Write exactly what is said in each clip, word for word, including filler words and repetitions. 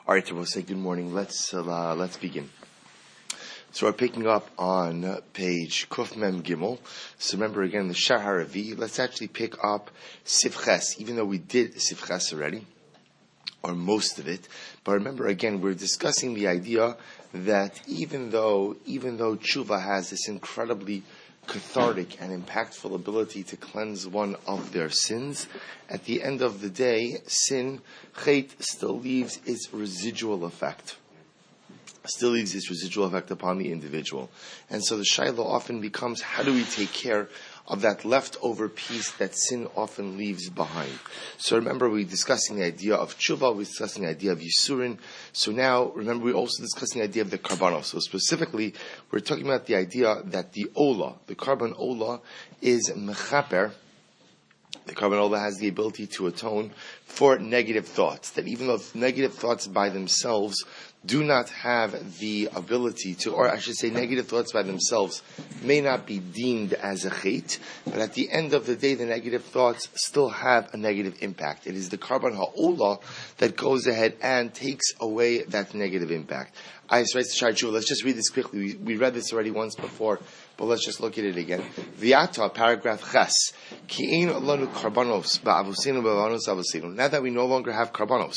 All right, so we'll say good morning. Let's uh, let's begin. So we're picking up on page Kuf Mem Gimel. So remember again the Shar HaRavi. Let's actually pick up Sifches, even though we did Sifches already, or most of it. But remember again, we're discussing the idea that even though even though tshuva has this incredibly cathartic and impactful ability to cleanse one of their sins, at the end of the day, sin, chet, still leaves its residual effect. Still leaves its residual effect upon the individual. And so the shayla often becomes, how do we take care of that leftover piece that sin often leaves behind? So remember, we're discussing the idea of tshuva, we're discussing the idea of yisurin. So now, remember, we're also discussing the idea of the karbanos. So specifically, we're talking about the idea that the ola, the carbon ola, is mechaper. The carbon ola has the ability to atone for negative thoughts. That even though negative thoughts by themselves do not have the ability to, or I should say negative thoughts by themselves may not be deemed as a chait, but at the end of the day, the negative thoughts still have a negative impact. It is the carbon ha'olah that goes ahead and takes away that negative impact. I let's just read this quickly. We, we read this already once before, but let's just look at it again. Viata, paragraph ches. Ki ein lanu karbanos ba'avosinu ba'avanos avosinu. Now that we no longer have karbanos,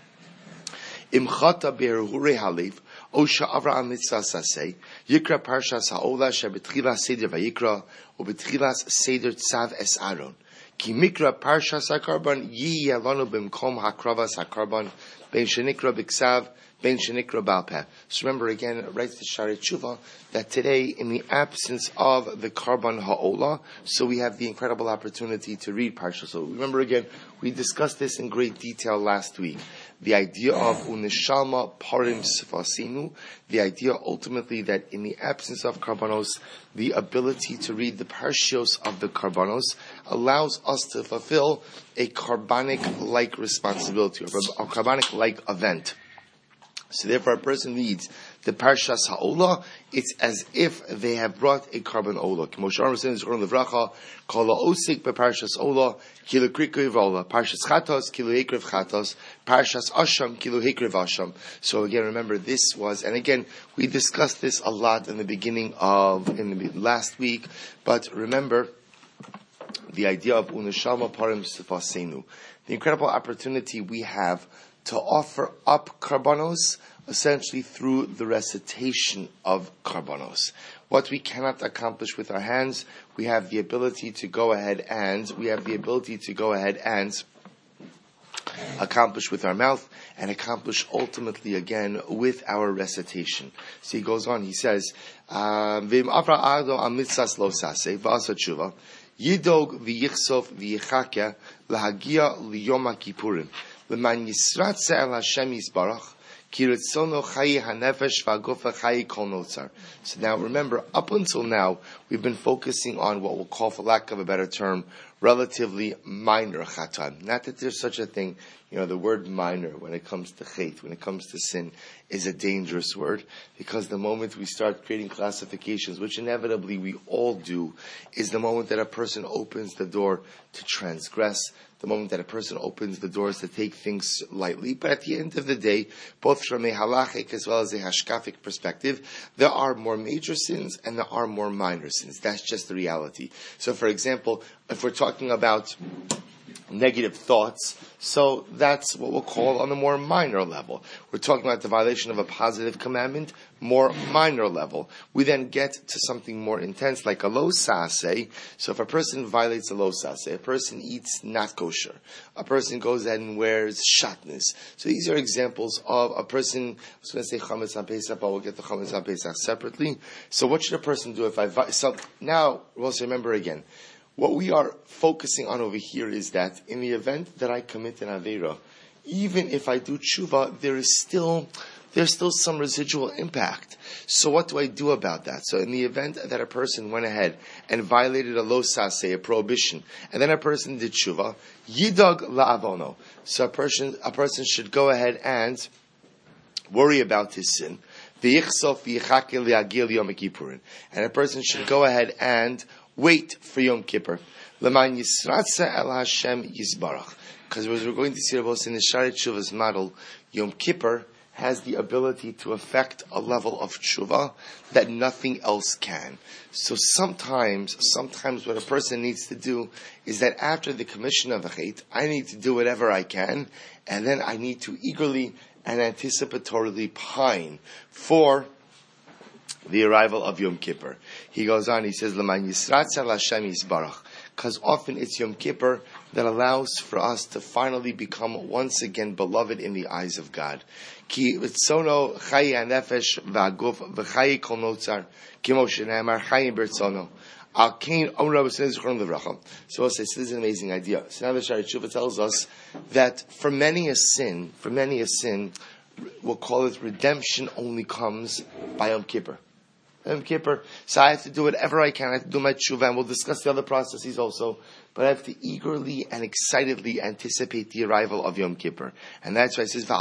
Imchata be'erhure halev, o sha'avra amitzvah saseh, yikra parshas ha'ola she'betchilas seder vayikra, o betchilas seder tzav es Aaron. Ki mikra parshas ha'karban yiyeh lanu b'mkom ha'kravas ha'karban, ben shenikra b'ksav, ben shenikra ba'al-peh. So remember again, writes the Shari Tshuva, that today, in the absence of the karban ha'ola, so we have the incredible opportunity to read Parsha. So remember again, we discussed this in great detail last week. The idea of unishalma parim sifasinu, the idea ultimately that in the absence of karbanos, the ability to read the parshios of the karbanos allows us to fulfill a carbonic-like responsibility, or a carbonic-like event. So therefore a person reads the Parshas Ha'olah, it's as if they have brought a carbon olah. Moshe Aaron says, "Zoron levracha, kol ha'osik beParshas Olah, kilu krikriv olah, Parshas Chatos, kilu hekriv Chatos, Parshas Asham, kilu hekriv Asham." So again, remember this was, and again, we discussed this a lot in the beginning of, in the last week, but remember, the idea of uneshama parim sifasenu, the incredible opportunity we have to offer up karbanos, essentially through the recitation of karbanos. What we cannot accomplish with our hands, we have the ability to go ahead and, we have the ability to go ahead and accomplish with our mouth, and accomplish ultimately again with our recitation. So he goes on, he says, V'im avra ado amitzas lo sase, v'asa tshuva, yidog v'yichsov v'yichakya, lahagia liyom ha'kipurim. L'man yisratze el Hashem yisbarach, ki ritzono chayi hanefesh v'agofa chayi kol notzar. So now remember, up until now, we've been focusing on what we'll call, for lack of a better term, relatively minor chatan. Not that there's such a thing, you know, the word minor when it comes to chet, when it comes to sin, is a dangerous word, because the moment we start creating classifications, which inevitably we all do, is the moment that a person opens the door to transgress, the moment that a person opens the doors to take things lightly. But at the end of the day, both from a halachic as well as a hashkafic perspective, there are more major sins and there are more minor sins. That's just the reality. So for example, if we're talking about negative thoughts, so that's what we'll call on a more minor level. We're talking about the violation of a positive commandment, more minor level. We then get to something more intense, like a lo saseh. So if a person violates a lo saseh, a person eats not kosher, a person goes ahead and wears shatnez. So these are examples of a person, I was going to say chametz on Pesach, but we'll get the chametz on Pesach separately. So what should a person do if I, vi- so now, we'll also remember again, what we are focusing on over here is that in the event that I commit an Aveira, even if I do tshuva, there is still, there's still some residual impact. So what do I do about that? So in the event that a person went ahead and violated a lo saseh, a prohibition, and then a person did tshuva, yidag la'avono. So a person, a person should go ahead and worry about his sin. V'yichsof v'yichake li'agil yom kippurin. And a person should go ahead and wait for Yom Kippur. L'man yisratze el Hashem yisbarach. Because as we're going to see about in the Shari Tshuva's model, Yom Kippur has the ability to affect a level of tshuva that nothing else can. So sometimes, sometimes what a person needs to do is that after the commission of a chait, I need to do whatever I can, and then I need to eagerly and anticipatorily pine for the arrival of Yom Kippur. He goes on, he says, L'man yisratza l'Hashem yisbarach. Because often it's Yom Kippur that allows for us to finally become once again beloved in the eyes of God. Ki ritzono chayi hanefesh v'aguf v'chayi kol notzar kimo shene'amar chayi b'ritzono. Al kain Amar Rabbi Sinai Zichron Livracha. So I'll say, so this is an amazing idea. So now the Shari Tshuva tells us that for many a sin, for many a sin, we'll call it redemption only comes by Yom Kippur. Yom Kippur. So I have to do whatever I can. I have to do my tshuva, and we'll discuss the other processes also. But I have to eagerly and excitedly anticipate the arrival of Yom Kippur. And that's why it says,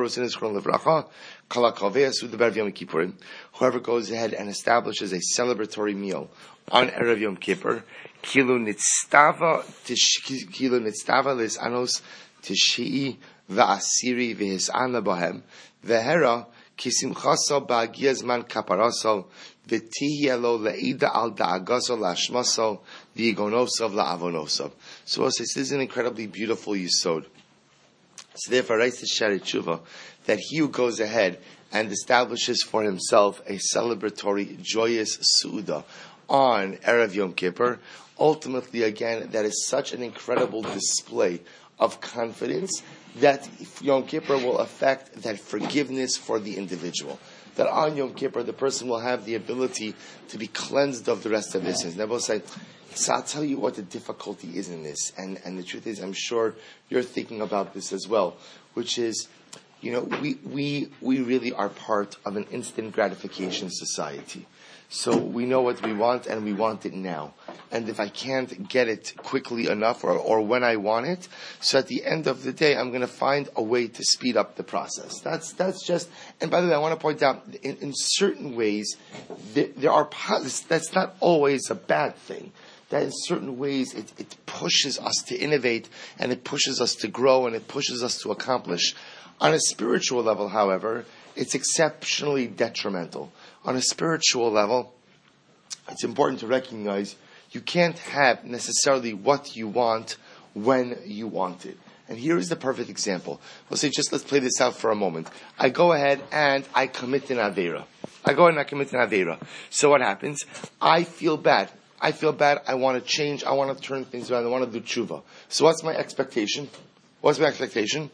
whoever goes ahead and establishes a celebratory meal on Erev Yom Kippur, kilu nitztava lis anos tishii va'asiri v'his'ana bahem, v'hera kisimchaso ba'agiyazman kaparaso, v'tihiyalo le'ida al da'agaso la'ashmaso, v'igonosov la'avonosov. So it says, this is an incredibly beautiful yisod. So therefore, writes the Shari Tshuva that he who goes ahead and establishes for himself a celebratory, joyous su'udah on Erev Yom Kippur, ultimately, again, that is such an incredible display of confidence that Yom Kippur will affect that forgiveness for the individual. That on Yom Kippur, the person will have the ability to be cleansed of the rest of his sins. And I will say, so I'll tell you what the difficulty is in this. And, and the truth is, I'm sure you're thinking about this as well, which is, you know, we, we, we really are part of an instant gratification society. So we know what we want, and we want it now. And if I can't get it quickly enough, or, or when I want it, so at the end of the day, I'm going to find a way to speed up the process. That's that's just. And by the way, I want to point out, in, in certain ways, there, there are that's not always a bad thing. That in certain ways, it, it pushes us to innovate, and it pushes us to grow, and it pushes us to accomplish. On a spiritual level, however, it's exceptionally detrimental. On a spiritual level, it's important to recognize you can't have necessarily what you want when you want it. And here is the perfect example. Let's say, just let's play this out for a moment. I go ahead and I commit an Aveira. I go ahead and I commit an Aveira. So what happens? I feel bad. I feel bad. I want to change. I want to turn things around. I want to do tshuva. So what's my expectation? What's my expectation?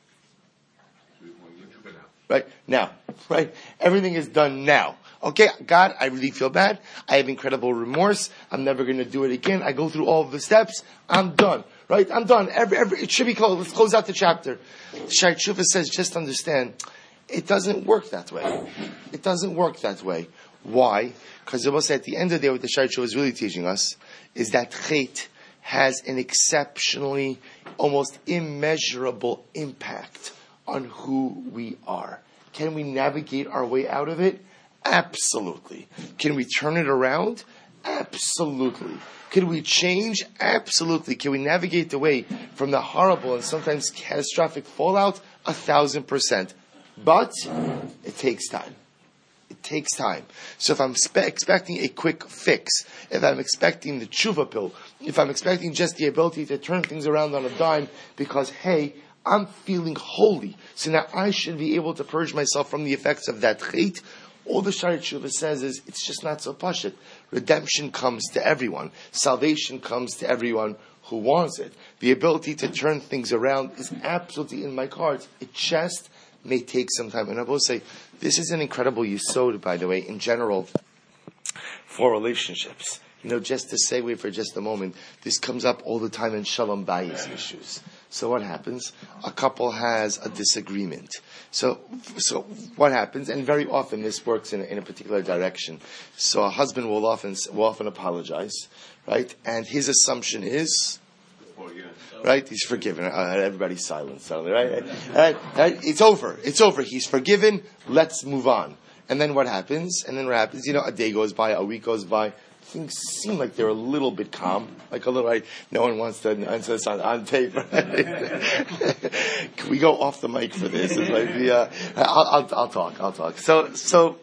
Right? Now. Right? Everything is done now. Okay, God, I really feel bad. I have incredible remorse. I'm never going to do it again. I go through all of the steps. I'm done. Right? I'm done. Every, every, it should be closed. Let's close out the chapter. Shai Tshuva says, just understand, it doesn't work that way. It doesn't work that way. Why? Because it will say at the end of the day, what the Shai Tshuva is really teaching us is that chait has an exceptionally, almost immeasurable impact on who we are. Can we navigate our way out of it? Absolutely. Can we turn it around? Absolutely. Can we change? Absolutely. Can we navigate the way from the horrible and sometimes catastrophic fallout? A thousand percent. But it takes time. It takes time. So if I'm spe- expecting a quick fix, if I'm expecting the tshuva pill, if I'm expecting just the ability to turn things around on a dime because, hey, I'm feeling holy, so now I should be able to purge myself from the effects of that chait, all the Shari Tshuva says is, it's just not so pashut. Redemption comes to everyone. Salvation comes to everyone who wants it. The ability to turn things around is absolutely in my cards. It just may take some time. And I will say, this is an incredible yisod, by the way, in general, for relationships. You know, just to segue for just a moment, this comes up all the time in shalom bayis issues. So what happens? A couple has a disagreement. So, so what happens? And very often this works in, in a particular direction. So a husband will often will often apologize, right? And his assumption is, right? He's forgiven. Uh, everybody's silent suddenly, right? right? right? It's over. It's over. He's forgiven. Let's move on. And then what happens? And then what happens? You know, a day goes by, a week goes by. things seem like they're a little bit calm, like a little, right? No one wants to answer this on, on tape, right? Can we go off the mic for this? It's like the, uh, I'll, I'll, I'll talk, I'll talk. So, so,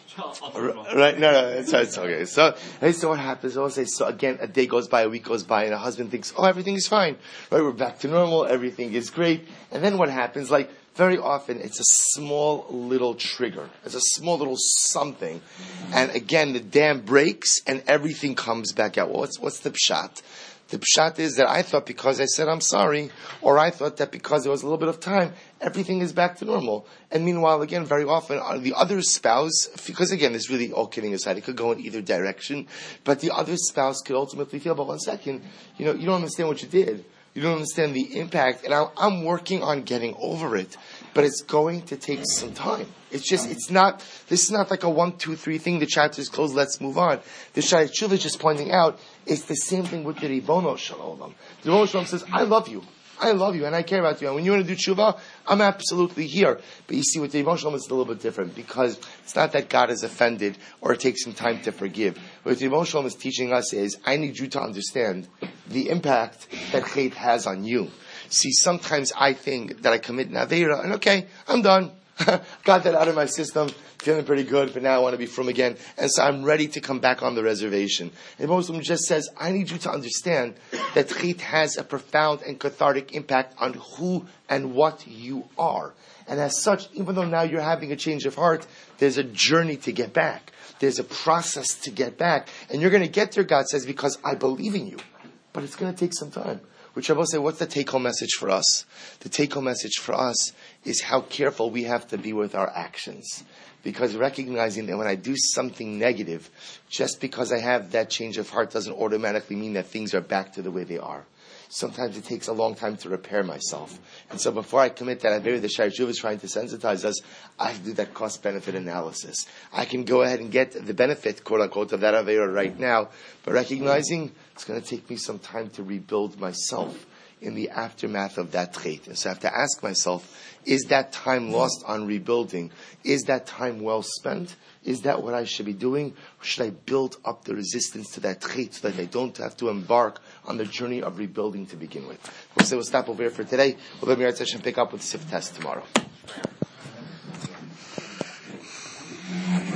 right, no, no, it's, it's okay. So, hey, so what happens? I'll say, so again, a day goes by, a week goes by, and a husband thinks, oh, everything is fine, right? We're back to normal, everything is great. And then what happens? Like, very often, it's a small little trigger. It's a small little something. And again, the dam breaks and everything comes back out. Well, what's, what's the pshat? The pshat is that I thought because I said I'm sorry, or I thought that because there was a little bit of time, everything is back to normal. And meanwhile, again, very often, uh, the other spouse, because again, it's really all kidding aside, it could go in either direction, but the other spouse could ultimately feel, but one second, you know, you don't understand what you did. You don't understand the impact, and I'm, I'm working on getting over it, but it's going to take some time. It's just, it's not, this is not like a one, two, three thing, the chapter is closed, let's move on. The Shai Tshuva is just pointing out, it's the same thing with the Ribono Shel Olam. The Ribono Shel Olam says, I love you. I love you and I care about you. And when you want to do tshuva, I'm absolutely here. But you see, with the Ribono Shel Olam, it's a little bit different because it's not that God is offended or it takes some time to forgive. What the Ribono Shel Olam is teaching us is, I need you to understand the impact that hate has on you. See, sometimes I think that I commit an Aveira and okay, I'm done. Got that out of my system, feeling pretty good, but now I want to be from again. And so I'm ready to come back on the reservation. And Muslim just says, I need you to understand that chit has a profound and cathartic impact on who and what you are. And as such, even though now you're having a change of heart, there's a journey to get back. There's a process to get back. And you're going to get there, God says, because I believe in you. But it's going to take some time. Which I will say, what's the take-home message for us? The take-home message for us is how careful we have to be with our actions. Because recognizing that when I do something negative, just because I have that change of heart doesn't automatically mean that things are back to the way they are. Sometimes it takes a long time to repair myself. And so before I commit that Aveira, the Shai Tshuva is trying to sensitize us, I have to do that cost-benefit analysis. I can go ahead and get the benefit, quote-unquote, of that Aveira right now, but recognizing it's going to take me some time to rebuild myself in the aftermath of that trait. And so I have to ask myself, is that time lost on rebuilding? Is that time well spent? Is that what I should be doing? Or should I build up the resistance to that trait so that I don't have to embark on the journey of rebuilding to begin with? We'll say we'll stop over here for today. We'll let me session pick up with Sif Test tomorrow.